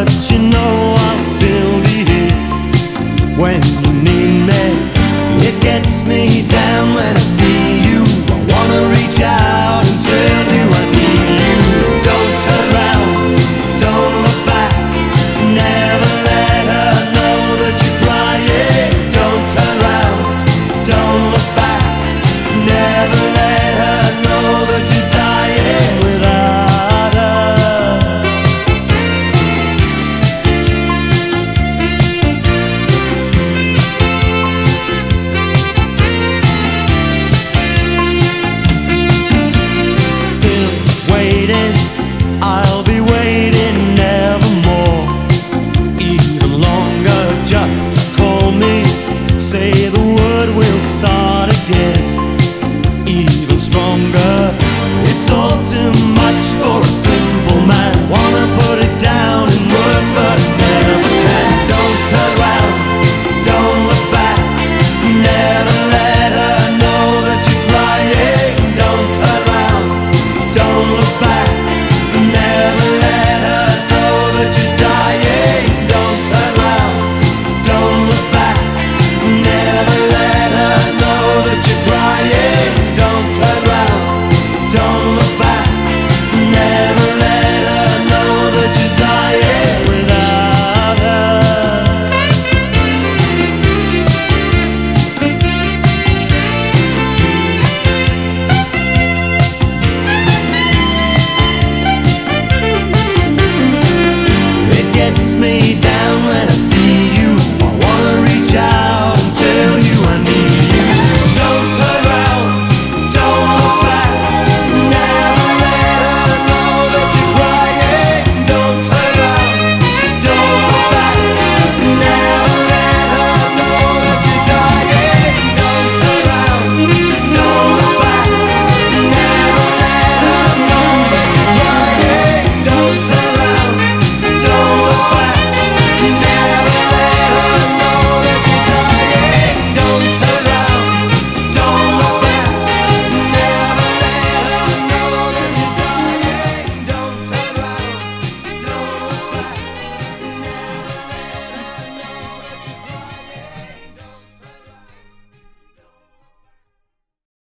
but you know I'll still be here when you need me. It gets me down when I see you. I wanna reach out and tell you I need you. Don't turn round, don't look back. Never let her know that you're crying. Don't turn round, don't look back. Never let her know that you're dying without her. Still waiting, I'll be waiting nevermore. Even longer, just call me. Say the word, we'll start again. Even stronger, it's all too much for a simple man. Wanna put it down in words, but never can. Don't turn round, don't look back. Never let her know that you're crying. Don't turn round, don't look back. Never let her know that you're dying. Don't turn round, don't look back. Never let her know that you're crying. Don't turn round, don't look back. Never let her know that you're dying without her. It gets me